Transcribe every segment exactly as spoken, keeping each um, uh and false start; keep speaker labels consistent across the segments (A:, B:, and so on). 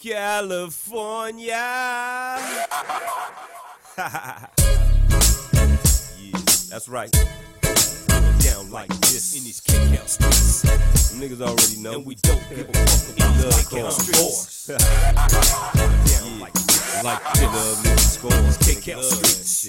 A: California. Yeah, that's right. Down like this in these kick-out streets. Them niggas already know. And we don't give a fuck about love scores. Down like this. Like this. Love niggas scores. Kick-out streets.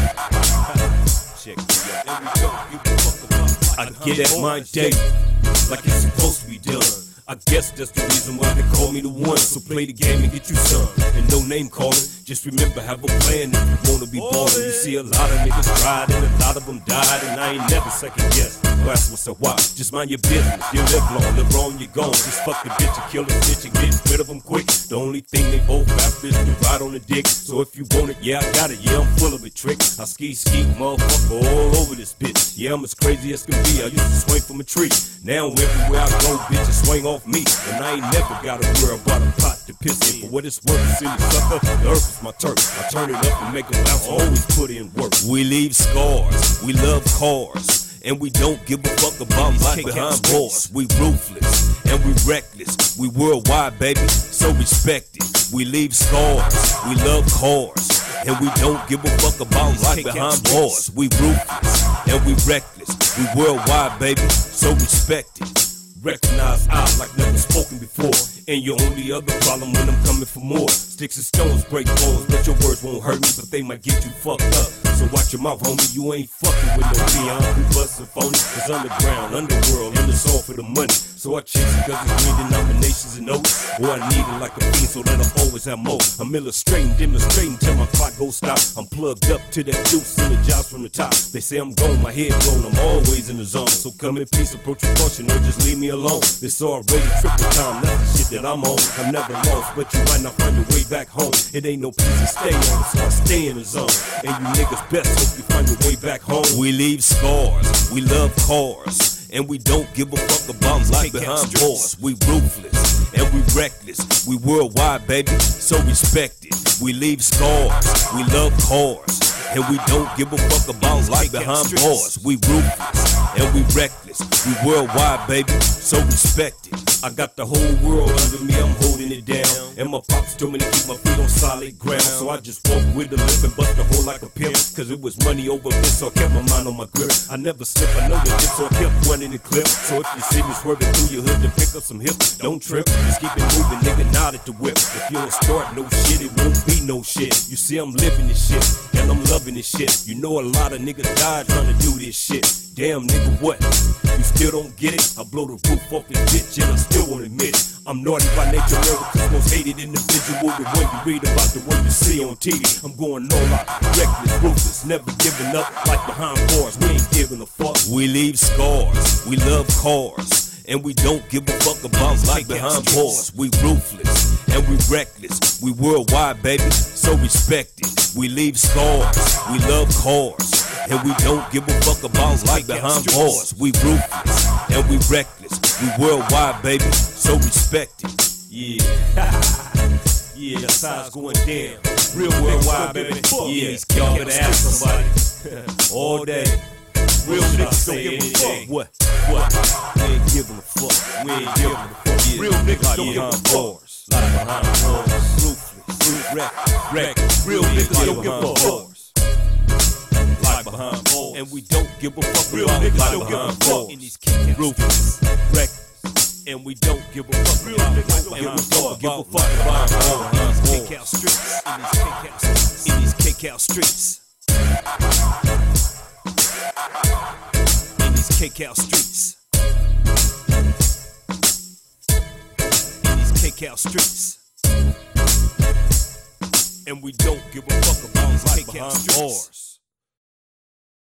A: Check it out. And we don't give a fuck about. I get at my day like it's supposed to be done. I guess that's the reason why they call me the one. So play the game and get you some. And no name calling. Just remember, have a plan if you wanna be ballin'. You see a lot of niggas tried and a lot of them died, and I ain't never second guessed. That's what's a why. Just mind your business. You live long, live wrong, you're gone. Just fuck the bitch and kill the bitch and get rid of them quick. The only thing they both after is to ride on the dick. So if you want it, yeah, I got it. Yeah, I'm full of it, trick. I ski, ski, motherfucker, all over this bitch. Yeah, I'm as crazy as can be. I used to swing from a tree. Now everywhere I go, bitches swing off me. And I ain't never gotta worry about a pot to piss in. For what it's worth, silly sucker, the earth is my turf. I turn it up and make them bounce, always put in work. We leave scars, we love cars, and we don't give a fuck about life behind bars. We ruthless, and we reckless, we worldwide, baby, so respect it. We leave scars, we love cars, and we don't give a fuck about life behind bars. We ruthless, and we reckless, we worldwide, baby, so respect it. Recognize I like never spoken before. And your only other problem when I'm coming for more. Sticks and stones break bones, but your words won't hurt me, but they might get you fucked up. So watch your mouth, homie, you ain't fucking with no Leon who bustin' phony. It's underground, underworld, and it's all for the money. So I chase it cause it's green denominations and notes. Or I need it like a fiend so that I always have more. I'm illustrating, demonstrating till my clock goes stop. I'm plugged up to that juice and the jobs from the top. They say I'm gone, my head blown, I'm always in the zone. So come in peace, approach with caution, or just leave me alone. It's already triple time, that's the shit that I'm on. I'm never lost, but you might not find your way back home. It ain't no place to stay on, so I stay in the zone. And you niggas best hope you find your way back home. We leave scars, we love cars, and we don't give a fuck about life behind bars. We ruthless, and we reckless, we worldwide, baby, so respect it. We leave scars, we love cars, and we don't give a fuck about life behind bars. We ruthless, and we reckless, we worldwide, baby, so respect it. I got the whole world under me, I'm holding it down. And my pops told me to keep my feet on solid ground. So I just walk with the lip and bust the hole like a pimp. Cause it was money over this, so I kept my mind on my grip. I never slip, I know the tip, so I kept running the clip. So if you see me swerving through your hood to pick up some hips, don't trip, just keep it moving, nigga, nod at the whip. If you don't start no shit, it won't be no shit. You see I'm living this shit, and I'm loving this shit. You know a lot of niggas died trying to do this shit. Damn nigga, what? You still don't get it? I blow the roof off this bitch and I still won't admit it. I'm naughty by nature, America's most hated individual. The one you read about, the one you see on T V. I'm going all out, reckless, ruthless, never giving up. Like behind bars, we ain't giving a fuck. We leave scars, we love cars, and we don't give a fuck about life behind bars. We ruthless, and we reckless, we worldwide, baby, so respect it. We leave scars, we love cars, and we don't give a fuck about life behind bars. We ruthless, and we reckless, we worldwide, baby, so respect it. Yeah, yeah, that's how it's going down. Real worldwide, baby. Yeah, y'all better ask somebody all day. Real niggas don't give a fuck. What? What? We ain't giving a fuck. We ain't giving a fuck. Yeah. Real niggas don't give a fuck. Life behind bars. Ruthless, wreck, wreck. Real niggas don't give a fuck. Life behind bars. And we don't give a fuck. Real niggas don't give a fuck. In these kick-ass ruthless, wreck. And we don't give a fuck. Real niggas don't give a fuck. In these kick-out streets. In these kick-out streets. In these kick-out streets. In these kick-out streets. And we don't give a fuck about life behind bars.